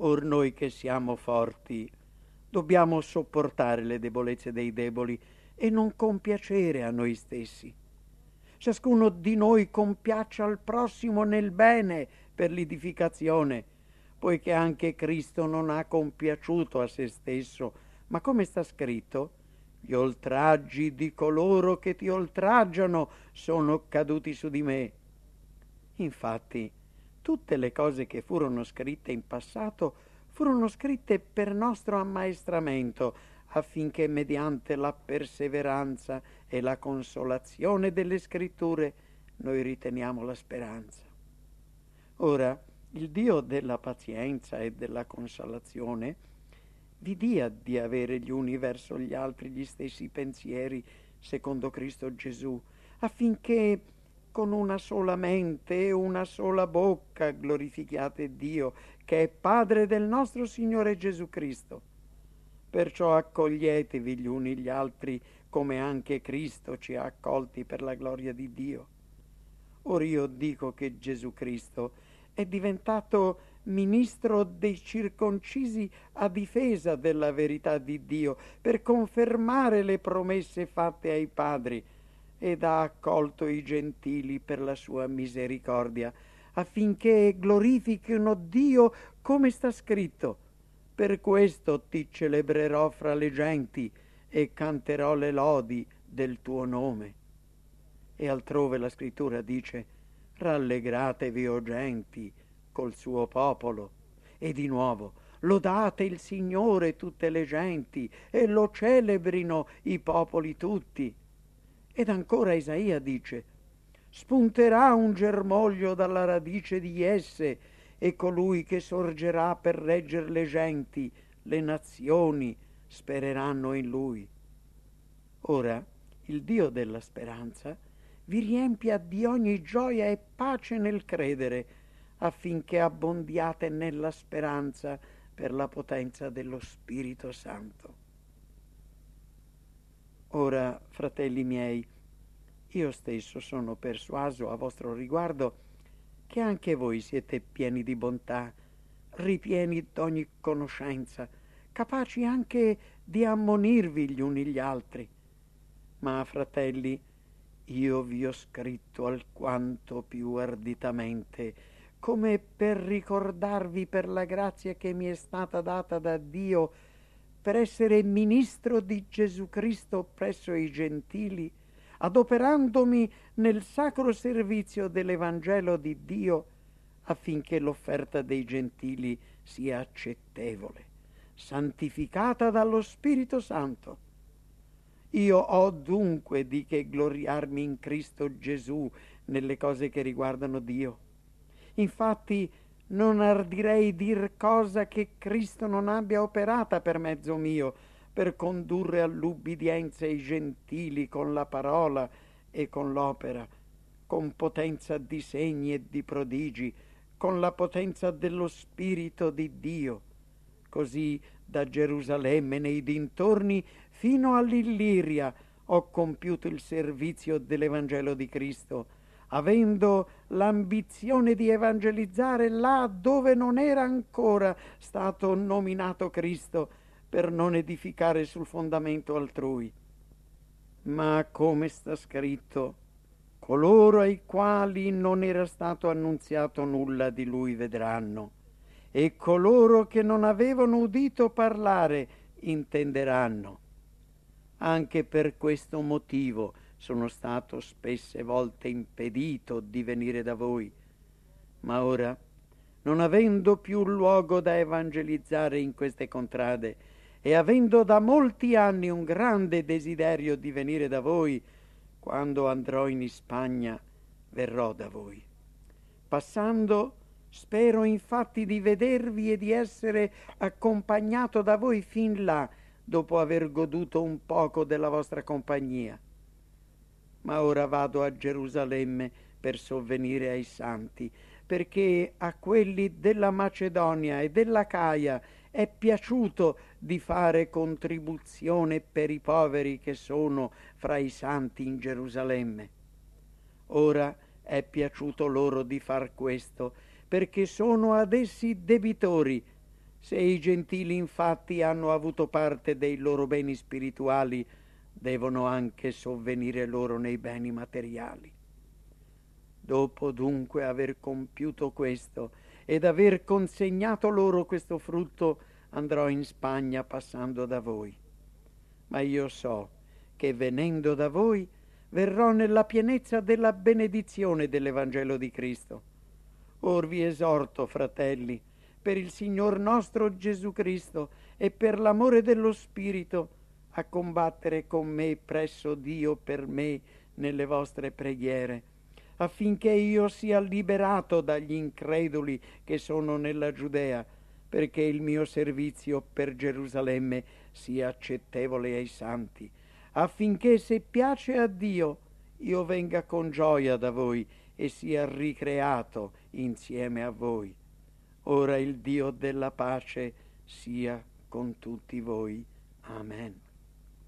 Or noi che siamo forti, dobbiamo sopportare le debolezze dei deboli e non compiacere a noi stessi. Ciascuno di noi compiaccia al prossimo nel bene per l'edificazione, poiché anche Cristo non ha compiaciuto a se stesso, ma come sta scritto, gli oltraggi di coloro che ti oltraggiano sono caduti su di me. Infatti, tutte le cose che furono scritte in passato furono scritte per nostro ammaestramento, affinché mediante la perseveranza e la consolazione delle scritture noi riteniamo la speranza. Ora, il Dio della pazienza e della consolazione vi dia di avere gli uni verso gli altri gli stessi pensieri secondo Cristo Gesù, affinché con una sola mente e una sola bocca glorifichiate Dio, che è Padre del nostro Signore Gesù Cristo. Perciò accoglietevi gli uni gli altri, come anche Cristo ci ha accolti per la gloria di Dio. Ora io dico che Gesù Cristo è diventato ministro dei circoncisi a difesa della verità di Dio, per confermare le promesse fatte ai padri, ed ha accolto i gentili per la sua misericordia, affinché glorifichino Dio come sta scritto. Per questo ti celebrerò fra le genti e canterò le lodi del tuo nome. E altrove la scrittura dice: rallegratevi, o genti, col suo popolo. E di nuovo: lodate il Signore tutte le genti, e lo celebrino i popoli tutti. Ed ancora Isaia dice: spunterà un germoglio dalla radice di esse, e colui che sorgerà per regger le genti, le nazioni, spereranno in lui. Ora, il Dio della speranza vi riempia di ogni gioia e pace nel credere, affinché abbondiate nella speranza per la potenza dello Spirito Santo. Ora, fratelli miei, io stesso sono persuaso a vostro riguardo che anche voi siete pieni di bontà, ripieni d'ogni conoscenza, capaci anche di ammonirvi gli uni gli altri. Ma, fratelli, io vi ho scritto alquanto più arditamente, come per ricordarvi per la grazia che mi è stata data da Dio, per essere ministro di Gesù Cristo presso i gentili, adoperandomi nel sacro servizio dell'Evangelo di Dio, affinché l'offerta dei gentili sia accettevole, santificata dallo Spirito Santo. Io ho dunque di che gloriarmi in Cristo Gesù nelle cose che riguardano Dio. Infatti non ardirei dir cosa che Cristo non abbia operata per mezzo mio, per condurre all'ubbidienza i gentili con la parola e con l'opera, con potenza di segni e di prodigi, con la potenza dello Spirito di Dio. Così da Gerusalemme nei dintorni fino all'Illiria ho compiuto il servizio dell'Evangelo di Cristo, avendo l'ambizione di evangelizzare là dove non era ancora stato nominato Cristo, per non edificare sul fondamento altrui. Ma come sta scritto, coloro ai quali non era stato annunziato nulla di lui vedranno, e coloro che non avevano udito parlare intenderanno. Anche per questo motivo sono stato spesse volte impedito di venire da voi. Ma ora, non avendo più luogo da evangelizzare in queste contrade, e avendo da molti anni un grande desiderio di venire da voi, quando andrò in Ispagna, verrò da voi. Passando, spero infatti di vedervi e di essere accompagnato da voi fin là, dopo aver goduto un poco della vostra compagnia. Ma ora vado a Gerusalemme per sovvenire ai santi, perché a quelli della Macedonia e dell'Acaia è piaciuto di fare contribuzione per i poveri che sono fra i santi in Gerusalemme. Ora è piaciuto loro di far questo, perché sono ad essi debitori, Se i gentili infatti hanno avuto parte dei loro beni spirituali, devono anche sovvenire loro nei beni materiali. Dopo dunque aver compiuto questo ed aver consegnato loro questo frutto, andrò in Spagna passando da voi. Ma io so che venendo da voi verrò nella pienezza della benedizione dell'Evangelo di Cristo. Or vi esorto, fratelli, per il Signor nostro Gesù Cristo e per l'amore dello Spirito, a combattere con me presso Dio per me nelle vostre preghiere, affinché io sia liberato dagli increduli che sono nella Giudea, perché il mio servizio per Gerusalemme sia accettevole ai santi, affinché se piace a Dio io venga con gioia da voi e sia ricreato insieme a voi. Ora il Dio della pace sia con tutti voi. Amen.